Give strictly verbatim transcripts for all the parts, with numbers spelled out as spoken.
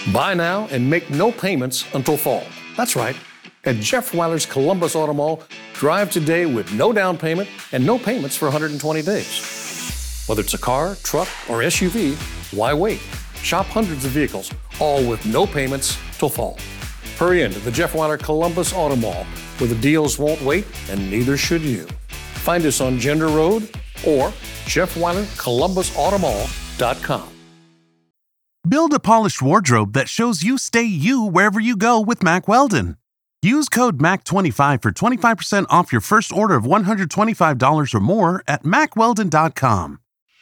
Buy now and make no payments until fall. That's right. At Jeff Weiler's Columbus Auto Mall, drive today with no down payment and no payments for one hundred twenty days. Whether it's a car, truck, or S U V, why wait? Shop hundreds of vehicles, all with no payments till fall. Hurry into the Jeff Weiler Columbus Auto Mall, where the deals won't wait and neither should you. Find us on Gender Road or Jeff Weiler Columbus Auto Mall dot com. Build a polished wardrobe that shows you stay you wherever you go with Mack Weldon. Use code M A C twenty-five for twenty-five percent off your first order of one hundred twenty-five dollars or more at Mack Weldon dot com.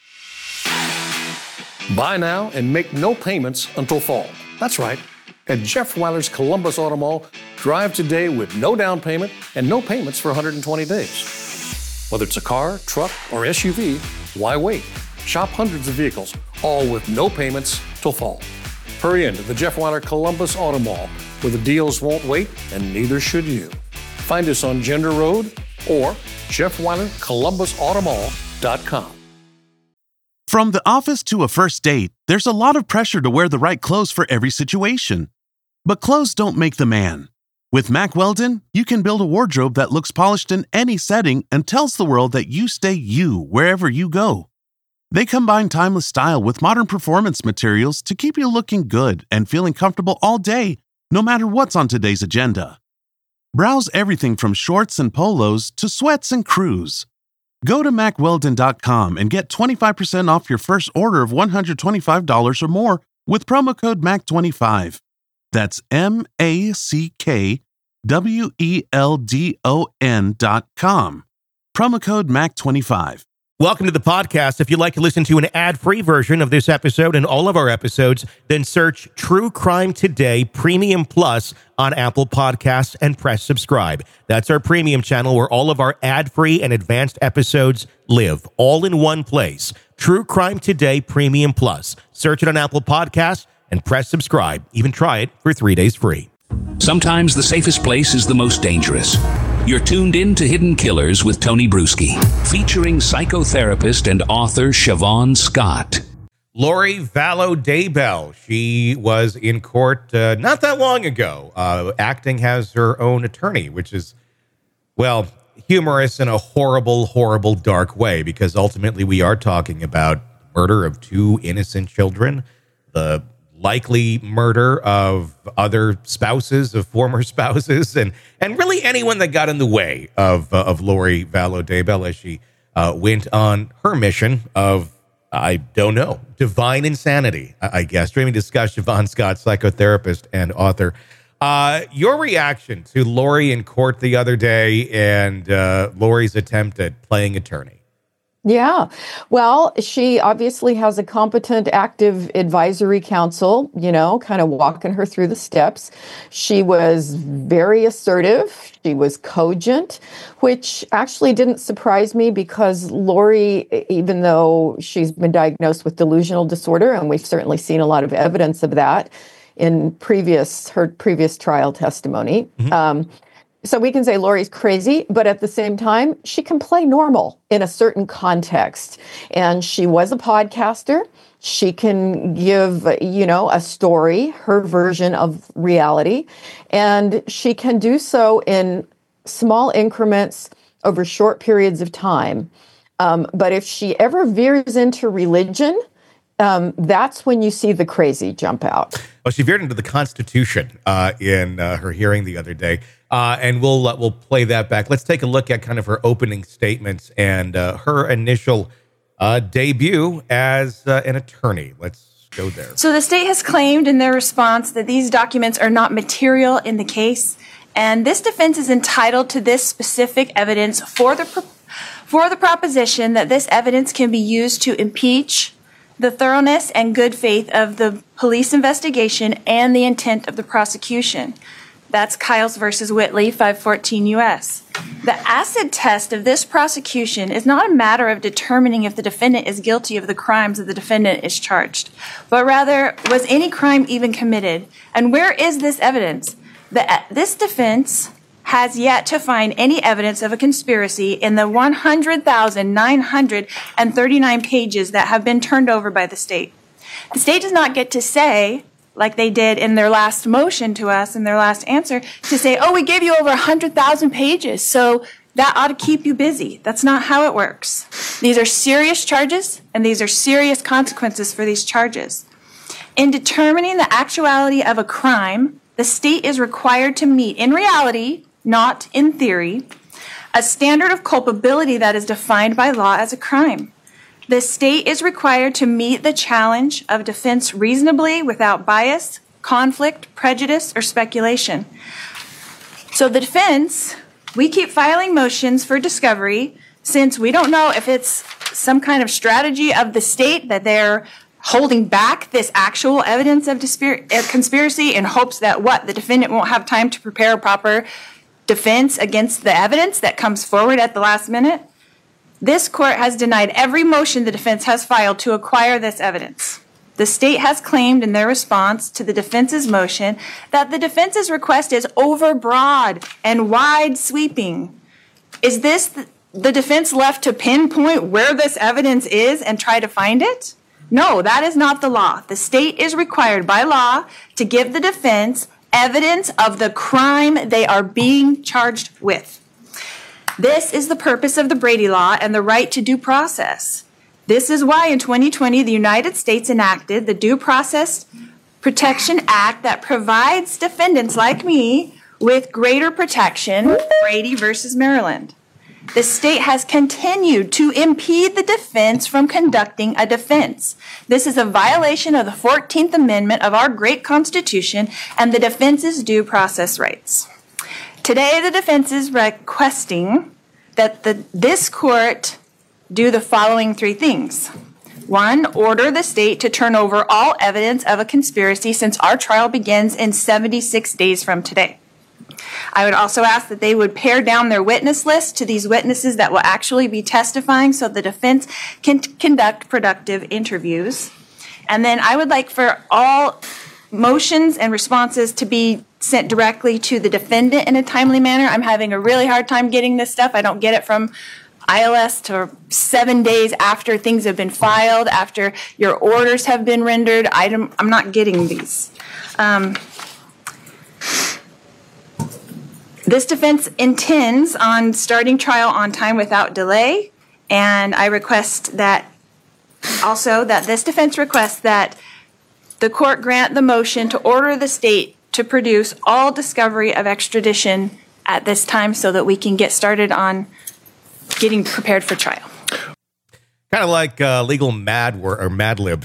Buy now and make no payments until fall. That's right. At Jeff Weiler's Columbus Auto Mall, drive today with no down payment and no payments for one hundred twenty days. Whether it's a car, truck, or S U V, why wait? Shop hundreds of vehicles, all with no payments till fall. Hurry into the Jeff Weiler Columbus Auto Mall, where the deals won't wait and neither should you. Find us on Gender Road or Jeff Weiler Columbus Auto Mall dot com. From the office to a first date, there's a lot of pressure to wear the right clothes for every situation. But clothes don't make the man. With Mack Weldon, you can build a wardrobe that looks polished in any setting and tells the world that you stay you wherever you go. They combine timeless style with modern performance materials to keep you looking good and feeling comfortable all day, no matter what's on today's agenda. Browse everything from shorts and polos to sweats and crews. Go to Mack Weldon dot com and get twenty-five percent off your first order of one hundred twenty-five dollars or more with promo code M A C twenty-five. That's M A C K W E L D O N dot com. Promo code M A C twenty-five. Welcome to the podcast. If you'd like to listen to an ad-free version of this episode and all of our episodes, then search True Crime Today Premium Plus on Apple Podcasts and press subscribe. That's our premium channel where all of our ad-free and advanced episodes live, all in one place. True Crime Today Premium Plus. Search it on Apple Podcasts and press subscribe. Even try it for three days free. Sometimes the safest place is the most dangerous. You're tuned in to Hidden Killers with Tony Bruschi, featuring psychotherapist and author Siobhan Scott. Lori Vallow Daybell. She was in court uh, not that long ago, uh, acting as her own attorney, which is, well, humorous in a horrible, horrible, dark way, because ultimately we are talking about murder of two innocent children, the likely murder of other spouses, of former spouses, and and really anyone that got in the way of uh, of Lori Vallow Daybell as she uh, went on her mission of, I don't know, divine insanity, I, I guess. Dreaming discuss Siobhan Scott, psychotherapist and author. Uh, your reaction to Lori in court the other day and uh, Lori's attempt at playing attorney? Yeah. Well, she obviously has a competent, active advisory council, you know, kind of walking her through the steps. She was very assertive. She was cogent, which actually didn't surprise me because Lori, even though she's been diagnosed with delusional disorder, and we've certainly seen a lot of evidence of that in previous, her previous trial testimony, mm-hmm. um, So we can say Lori's crazy, but at the same time, she can play normal in a certain context. And she was a podcaster. She can give, you know, a story, her version of reality. And she can do so in small increments over short periods of time. Um, but if she ever veers into religion, Um, that's when you see the crazy jump out. Well, she veered into the Constitution uh, in uh, her hearing the other day, uh, and we'll uh, we'll play that back. Let's take a look at kind of her opening statements and uh, her initial uh, debut as uh, an attorney. Let's go there. So the state has claimed in their response that these documents are not material in the case, and this defense is entitled to this specific evidence for the pro- for the proposition that this evidence can be used to impeach the thoroughness and good faith of the police investigation and the intent of the prosecution. That's Kyles versus Whitley, five fourteen U S. The acid test of this prosecution is not a matter of determining if the defendant is guilty of the crimes that the defendant is charged, but rather, was any crime even committed? And where is this evidence? The, this defense has yet to find any evidence of a conspiracy in the one hundred thousand nine hundred thirty-nine pages that have been turned over by the state. The state does not get to say like they did in their last motion to us, in their last answer, to say, oh, we gave you over one hundred thousand pages, so that ought to keep you busy. That's not how it works. These are serious charges, and these are serious consequences for these charges. In determining the actuality of a crime, the state is required to meet, in reality, not in theory, a standard of culpability that is defined by law as a crime. The state is required to meet the challenge of defense reasonably without bias, conflict, prejudice, or speculation. So the defense, we keep filing motions for discovery since we don't know if it's some kind of strategy of the state that they're holding back this actual evidence of dispir- uh, conspiracy in hopes that what, the defendant won't have time to prepare a proper defense against the evidence that comes forward at the last minute. This court has denied every motion the defense has filed to acquire this evidence. The state has claimed in their response to the defense's motion that the defense's request is overbroad and wide-sweeping. Is this the, the defense left to pinpoint where this evidence is and try to find it? No, that is not the law. The state is required by law to give the defense evidence of the crime they are being charged with. This is the purpose of the Brady Law and the right to due process. This is why in twenty twenty, the United States enacted the Due Process Protection Act that provides defendants like me with greater protection, Brady versus Maryland. The state has continued to impede the defense from conducting a defense. This is a violation of the fourteenth Amendment of our great Constitution and the defense's due process rights. Today, the defense is requesting that the, this court do the following three things. One, order the state to turn over all evidence of a conspiracy since our trial begins in seventy-six days from today. I would also ask that they would pare down their witness list to these witnesses that will actually be testifying so the defense can t- conduct productive interviews. And then I would like for all motions and responses to be sent directly to the defendant in a timely manner. I'm having a really hard time getting this stuff. I don't get it from I L S to seven days after things have been filed, after your orders have been rendered. I'm, I'm not getting these. Um, this defense intends on starting trial on time without delay, and I request that also that this defense requests that the court grant the motion to order the state to produce all discovery of extradition at this time so that we can get started on getting prepared for trial. Kind of like uh, legal mad wor- or Mad Lib.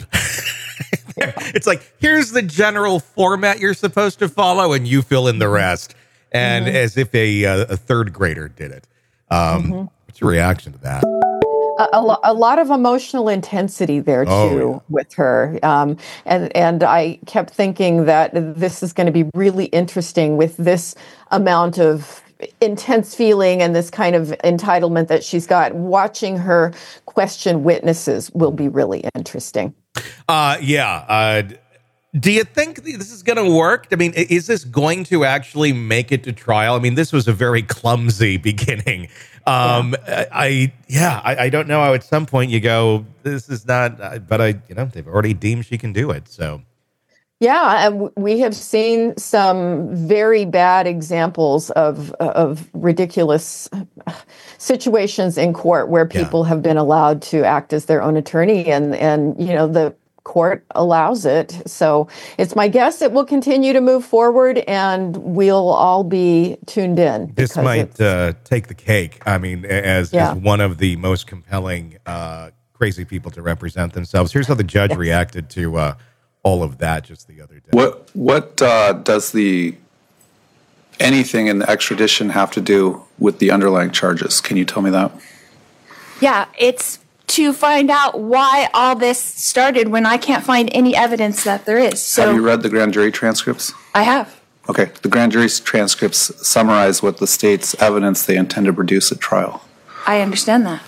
It's like, here's the general format you're supposed to follow, and you fill in the rest. And mm-hmm. as if a, uh, a third grader did it. Um, mm-hmm. What's your reaction to that? A, a, lo- a lot of emotional intensity there, too, oh, yeah. with her. Um, and, and I kept thinking that this is going to be really interesting with this amount of intense feeling and this kind of entitlement that she's got. Watching her question witnesses will be really interesting. Uh, yeah. Uh, do you think this is going to work? I mean, is this going to actually make it to trial? I mean, this was a very clumsy beginning. Um, yeah. I, yeah, I, I don't know how at some point you go, this is not, uh, but I, you know, they've already deemed she can do it. So. Yeah, and we have seen some very bad examples of of ridiculous situations in court where people yeah. have been allowed to act as their own attorney, and and you know the court allows it. So it's my guess it will continue to move forward, and we'll all be tuned in. This might uh, take the cake. I mean, as, yeah. as one of the most compelling uh, crazy people to represent themselves. Here's how the judge yes. reacted to Uh, all of that just the other day. What what uh, does the anything in the extradition have to do with the underlying charges? Can you tell me that? Yeah, it's to find out why all this started when I can't find any evidence that there is. So have you read the grand jury transcripts? I have. Okay, the grand jury transcripts summarize what the state's evidence they intend to produce at trial. I understand that.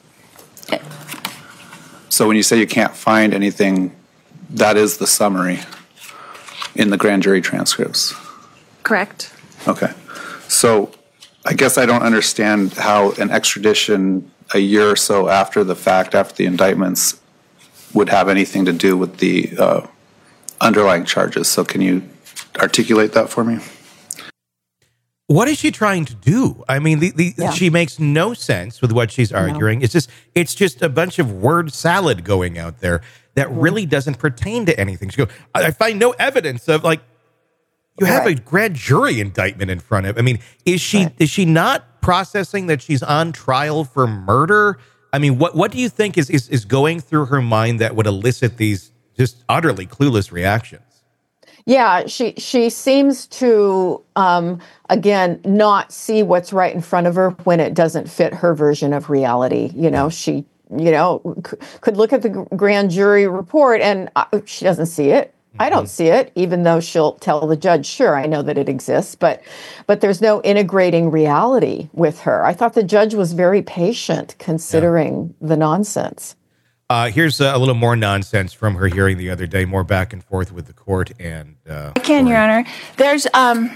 So when you say you can't find anything, that is the summary in the grand jury transcripts. Correct. Okay. So I guess I don't understand how an extradition a year or so after the fact, after the indictments, would have anything to do with the uh, underlying charges. So can you articulate that for me? What is she trying to do? I mean, the, the yeah. she makes no sense with what she's arguing. No. It's just it's just a bunch of word salad going out there that mm-hmm. really doesn't pertain to anything. She goes, I find no evidence of, like, you have right. a grand jury indictment in front of. I mean, is she right. is she not processing that she's on trial for murder? I mean, what what do you think is is, is going through her mind that would elicit these just utterly clueless reactions? Yeah, she she seems to, um, again, not see what's right in front of her when it doesn't fit her version of reality. You know, she, you know, c- could look at the grand jury report and uh, she doesn't see it. Mm-hmm. I don't see it, even though she'll tell the judge, sure, I know that it exists, but but there's no integrating reality with her. I thought the judge was very patient considering yeah. the nonsense. Uh, here's a little more nonsense from her hearing the other day, more back and forth with the court. And uh, I can, Your Honor. There's um,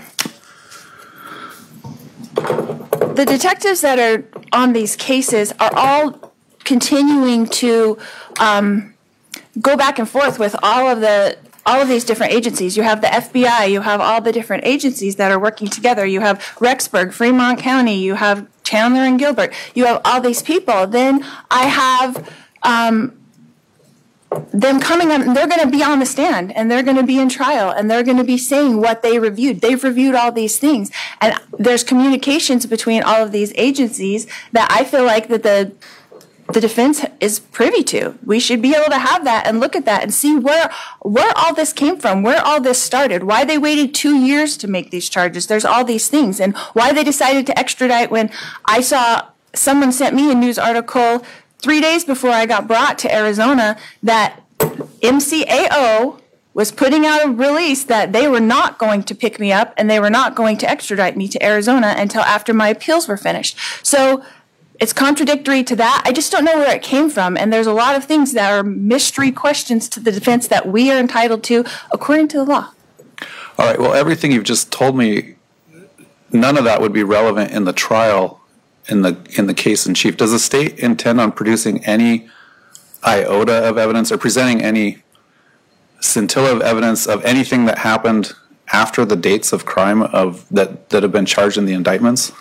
the detectives that are on these cases are all continuing to um, go back and forth with all of the all of these different agencies. You have the F B I, you have all the different agencies that are working together. You have Rexburg, Fremont County, you have Chandler and Gilbert. You have all these people. Then I have Um, them coming on, they're going to be on the stand and they're going to be in trial and they're going to be saying what they reviewed. They've reviewed all these things. And there's communications between all of these agencies that I feel like that the the defense is privy to. We should be able to have that and look at that and see where where all this came from, where all this started, why they waited two years to make these charges. There's all these things, and why they decided to extradite when I saw someone sent me a news article three days before I got brought to Arizona that M C A O was putting out a release that they were not going to pick me up and they were not going to extradite me to Arizona until after my appeals were finished. So it's contradictory to that. I just don't know where it came from. And there's a lot of things that are mystery questions to the defense that we are entitled to according to the law. All right. Well, everything you've just told me, none of that would be relevant in the trial in the in the case in chief. Does the state intend on producing any iota of evidence or presenting any scintilla of evidence of anything that happened after the dates of crime of that, that have been charged in the indictments?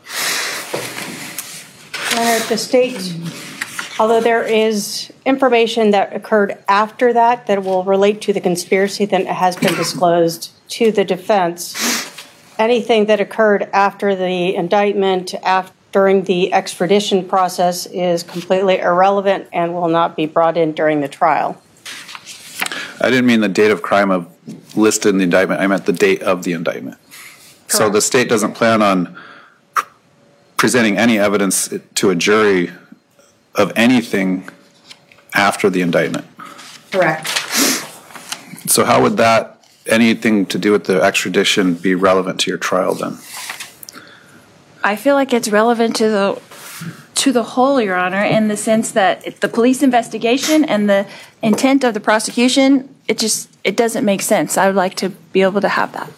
Uh, the state, although there is information that occurred after that that will relate to the conspiracy that has been disclosed to the defense, anything that occurred after the indictment, after during the extradition process is completely irrelevant and will not be brought in during the trial. I didn't mean the date of crime of listed in the indictment. I meant the date of the indictment. Correct. So the state doesn't plan on pr- presenting any evidence to a jury of anything after the indictment. Correct. So how would that, anything to do with the extradition, be relevant to your trial then? I feel like it's relevant to the to the whole, Your Honor, in the sense that it, the police investigation and the intent of the prosecution, it just it doesn't make sense. I would like to be able to have that.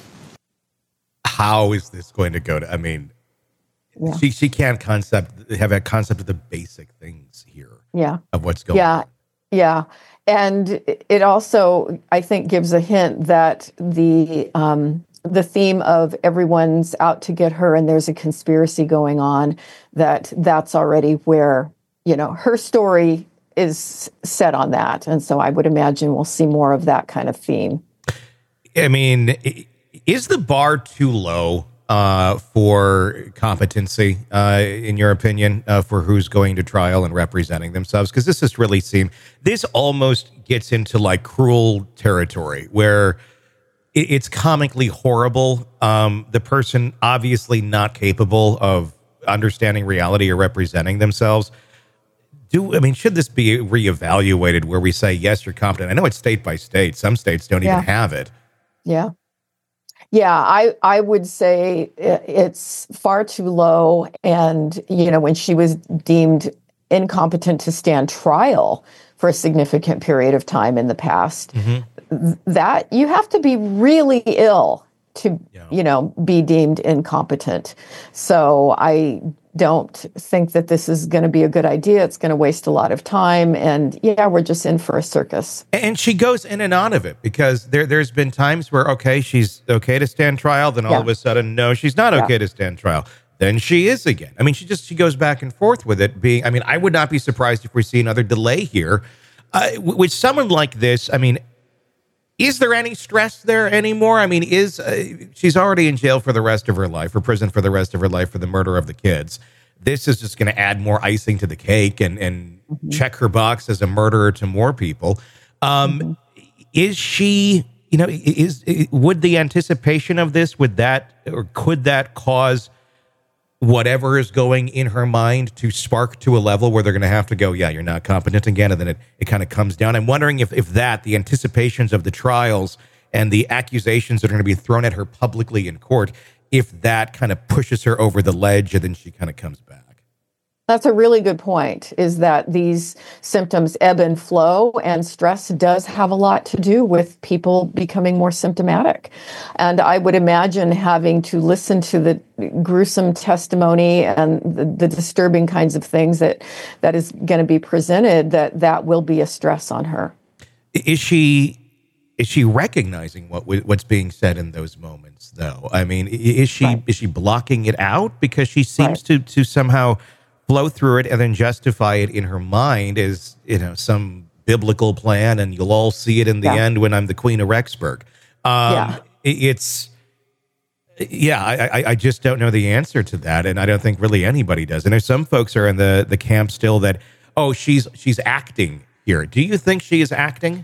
How is this going to go to? I mean, yeah. she she can't concept have a concept of the basic things here. Yeah, of what's going yeah. on. Yeah, and it also, I think, gives a hint that the. Um, the theme of everyone's out to get her and there's a conspiracy going on, that that's already where, you know, her story is set on that. And so I would imagine we'll see more of that kind of theme. I mean, is the bar too low uh, for competency, uh, in your opinion, uh, for who's going to trial and representing themselves? Because this has really seemed, this almost gets into like cruel territory where it's comically horrible. Um, the person obviously not capable of understanding reality or representing themselves. Do I mean, should this be reevaluated where we say, yes, you're competent? I know it's state by state. Some states don't yeah. even have it. Yeah. Yeah, I, I would say it's far too low. And, you know, when she was deemed incompetent to stand trial for a significant period of time in the past, mm-hmm. that you have to be really ill to, yeah. you know, be deemed incompetent. So I don't think that this is going to be a good idea. It's going to waste a lot of time. And yeah, we're just in for a circus. And she goes in and out of it because there, there's been times where, okay, she's okay to stand trial. Then all Yeah. of a sudden, no, she's not okay Yeah. to stand trial. Then she is again. I mean, she just, she goes back and forth with it being, I mean, I would not be surprised if we see another delay here. Uh, with someone like this, I mean, is there any stress there anymore? I mean, is uh, she's already in jail for the rest of her life, or prison for the rest of her life for the murder of the kids. This is just going to add more icing to the cake and, and mm-hmm. check her box as a murderer to more people. Um, mm-hmm. Is she, you know, is, is would the anticipation of this, would that, or could that cause whatever is going in her mind to spark to a level where they're going to have to go, yeah, you're not competent again, and then it, it kind of comes down? I'm wondering if, if that, the anticipations of the trials and the accusations that are going to be thrown at her publicly in court, if that kind of pushes her over the ledge and then she kind of comes back. That's a really good point, is that these symptoms ebb and flow, and stress does have a lot to do with people becoming more symptomatic. And I would imagine having to listen to the gruesome testimony and the, the disturbing kinds of things that that is going to be presented, that that will be a stress on her. Is she is she recognizing what what's being said in those moments, though? I mean, is she right. is she blocking it out because she seems right. to to somehow flow through it and then justify it in her mind as, you know, some biblical plan, and you'll all see it in the yeah. end when I'm the Queen of Rexburg. Um, yeah. It's, yeah, I, I just don't know the answer to that, and I don't think really anybody does. And there's some folks are in the, the camp still that, oh, she's she's acting here. Do you think she is acting?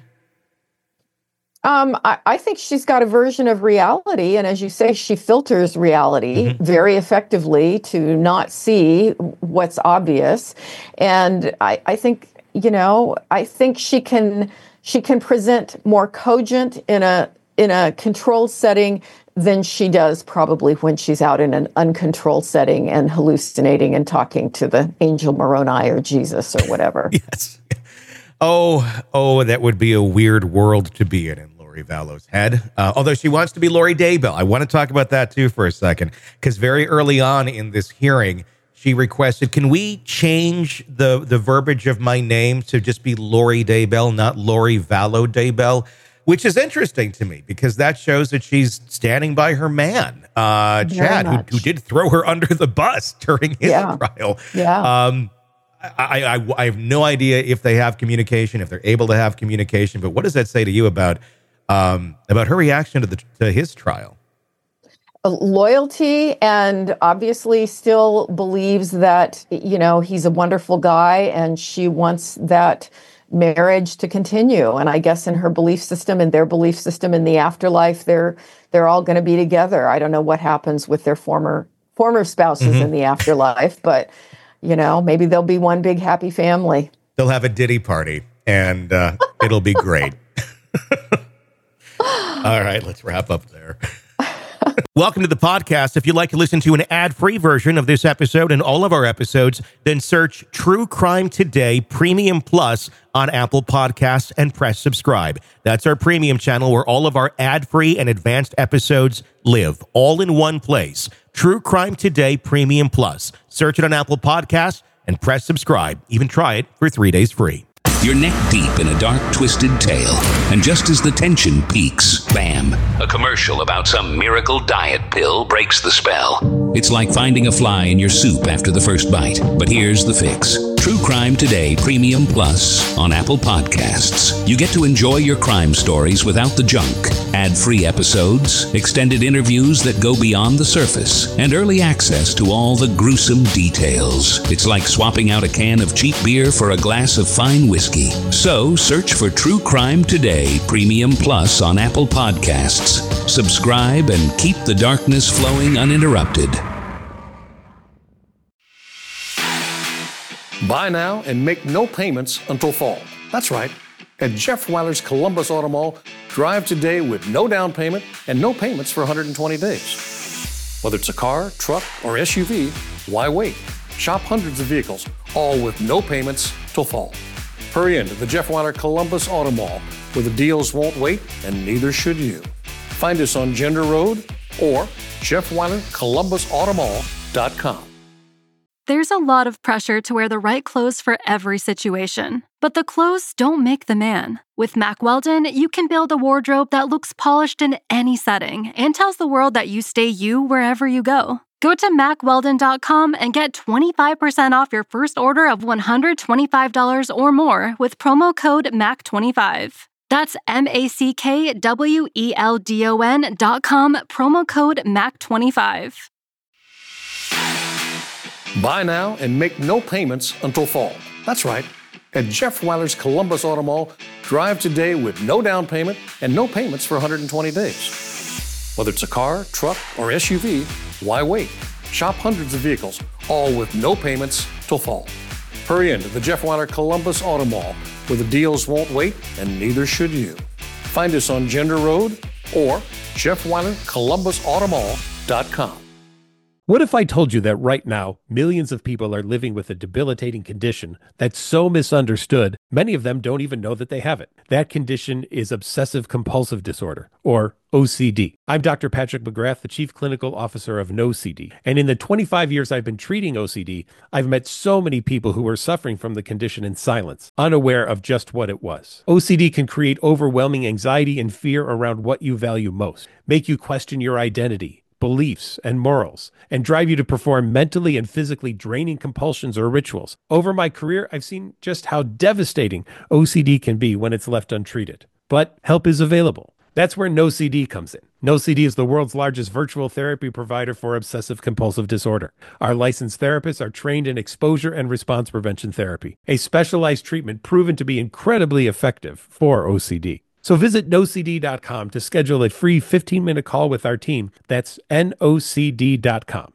Um, I, I think she's got a version of reality, and as you say, she filters reality mm-hmm. very effectively to not see what's obvious. And I, I think, you know, I think she can she can present more cogent in a in a controlled setting than she does probably when she's out in an uncontrolled setting and hallucinating and talking to the angel Moroni or Jesus or whatever. Yes. Oh, oh, that would be a weird world to be in. Vallow's head, uh, although she wants to be Lori Daybell. I want to talk about that too for a second, because very early on in this hearing, she requested, can we change the, the verbiage of my name to just be Lori Daybell, not Lori Vallow Daybell, which is interesting to me because that shows that she's standing by her man, uh, Chad, who, who did throw her under the bus during his yeah. trial. Yeah. Um, I, I, I have no idea if they have communication, if they're able to have communication, but what does that say to you about Um, about her reaction to the to his trial? Loyalty, and obviously still believes that, you know, he's a wonderful guy, and she wants that marriage to continue. And I guess in her belief system and their belief system in the afterlife, they're they're all going to be together. I don't know what happens with their former former spouses mm-hmm. in the afterlife, but you know, maybe they'll be one big happy family. They'll have a ditty party, and uh, it'll be great. All right, let's wrap up there. Welcome to the podcast. If you'd like to listen to an ad-free version of this episode and all of our episodes, then search True Crime Today Premium Plus on Apple Podcasts and press subscribe. That's our premium channel where all of our ad-free and advanced episodes live, all in one place. True Crime Today Premium Plus. Search it on Apple Podcasts and press subscribe. Even try it for three days free. You're neck deep in a dark, twisted tale, and just as the tension peaks, bam, a commercial about some miracle diet pill breaks the spell. It's like finding a fly in your soup after the first bite. But here's the fix. True Crime Today Premium Plus on Apple Podcasts. You get to enjoy your crime stories without the junk. Ad-free episodes, extended interviews that go beyond the surface, and early access to all the gruesome details. It's like swapping out a can of cheap beer for a glass of fine whiskey. So search for True Crime Today Premium Plus on Apple Podcasts. Subscribe and keep the darkness flowing uninterrupted. Buy now and make no payments until fall. That's right. At Jeff Weiler's Columbus Auto Mall, drive today with no down payment and no payments for one hundred twenty days. Whether it's a car, truck, or S U V, why wait? Shop hundreds of vehicles, all with no payments till fall. Hurry into the Jeff Weiler Columbus Auto Mall, where the deals won't wait, and neither should you. Find us on Gender Road or Jeff Weiler Columbus Auto Mall dot com. There's a lot of pressure to wear the right clothes for every situation, but the clothes don't make the man. With Mack Weldon, you can build a wardrobe that looks polished in any setting and tells the world that you stay you wherever you go. Go to mack weldon dot com and get twenty-five percent off your first order of one hundred twenty-five dollars or more with promo code mack twenty-five. That's M A C K W E L D O N dot com, promo code mack twenty-five. Buy now and make no payments until fall. That's right. At Jeff Weiler's Columbus Auto Mall, drive today with no down payment and no payments for one hundred twenty days. Whether it's a car, truck, or S U V, why wait? Shop hundreds of vehicles, all with no payments till fall. Hurry into the Jeff Weiler Columbus Auto Mall, where the deals won't wait and neither should you. Find us on Gender Road or Jeff Weiler Columbus Auto Mall dot com. What if I told you that right now, millions of people are living with a debilitating condition that's so misunderstood, many of them don't even know that they have it? That condition is obsessive compulsive disorder, or O C D. I'm Doctor Patrick McGrath, the Chief Clinical Officer of No C D. And in the twenty-five years I've been treating O C D, I've met so many people who are suffering from the condition in silence, unaware of just what it was. O C D can create overwhelming anxiety and fear around what you value most, make you question your identity, beliefs, and morals, and drive you to perform mentally and physically draining compulsions or rituals. Over my career, I've seen just how devastating O C D can be when it's left untreated. But help is available. That's where No C D comes in. No C D is the world's largest virtual therapy provider for obsessive compulsive disorder. Our licensed therapists are trained in exposure and response prevention therapy, a specialized treatment proven to be incredibly effective for O C D. So visit no c d dot com to schedule a free fifteen-minute call with our team. That's N O C D dot com.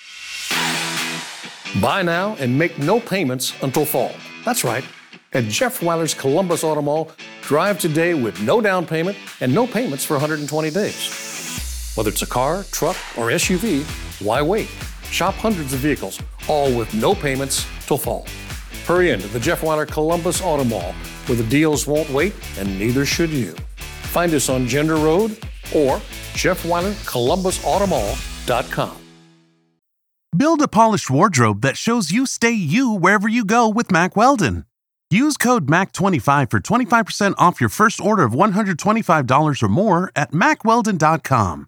Buy now and make no payments until fall. That's right. At Jeff Weiler's Columbus Auto Mall, drive today with no down payment and no payments for one hundred twenty days. Whether it's a car, truck, or S U V, why wait? Shop hundreds of vehicles, all with no payments till fall. Hurry into the Jeff Weiler Columbus Auto Mall, where the deals won't wait and neither should you. Find us on Gender Road or Jeff Weiler Columbus Auto Mall dot com. Build a polished wardrobe that shows you stay you wherever you go with Mack Weldon. Use code mack twenty-five for twenty-five percent off your first order of one hundred twenty-five dollars or more at mack weldon dot com.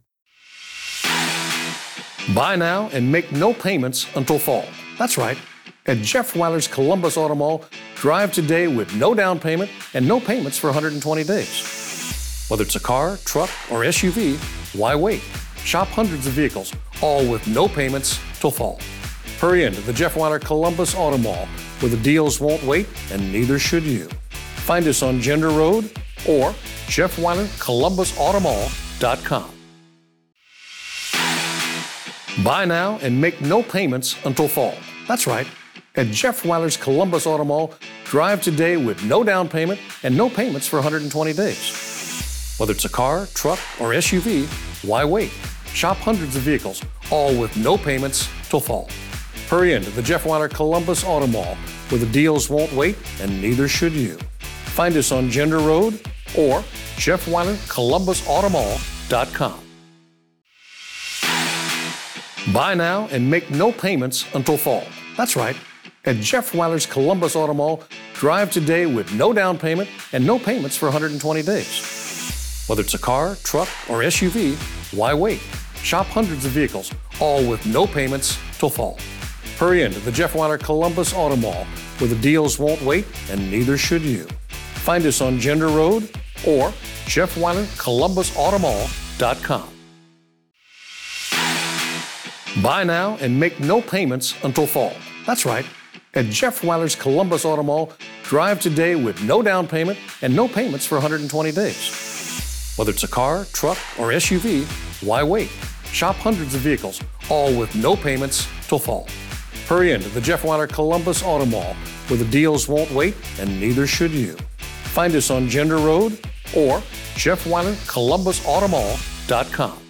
Buy now and make no payments until fall. That's right. At Jeff Weiler's Columbus Auto Mall, drive today with no down payment and no payments for one hundred twenty days. Whether it's a car, truck, or S U V, why wait? Shop hundreds of vehicles, all with no payments till fall. Hurry into the Jeff Weiler Columbus Auto Mall, where the deals won't wait and neither should you. Find us on Gender Road or Jeff Weiler Columbus Auto Mall dot com. Buy now and make no payments until fall. That's right. At Jeff Weiler's Columbus Auto Mall, drive today with no down payment and no payments for one hundred twenty days. Whether it's a car, truck, or S U V, why wait? Shop hundreds of vehicles, all with no payments till fall. Hurry into the Jeff Weiler Columbus Auto Mall, where the deals won't wait and neither should you. Find us on Gender Road or Jeff Weiler Columbus Auto Mall dot com. Buy now and make no payments until fall. That's right. At Jeff Weiler's Columbus Auto Mall, drive today with no down payment and no payments for one hundred twenty days. Whether it's a car, truck, or S U V, why wait? Shop hundreds of vehicles, all with no payments till fall. Hurry into the Jeff Weiler Columbus Auto Mall, where the deals won't wait and neither should you. Find us on Gender Road or Jeff Weiler Columbus Auto Mall dot com. Buy now and make no payments until fall. That's right. At Jeff Weiler's Columbus Auto Mall, drive today with no down payment and no payments for one hundred twenty days. Whether it's a car, truck, or S U V, why wait? Shop hundreds of vehicles, all with no payments till fall. Hurry into the Jeff Weiler Columbus Auto Mall, where the deals won't wait and neither should you. Find us on Gender Road or Jeff Weiler Columbus Auto Mall dot com.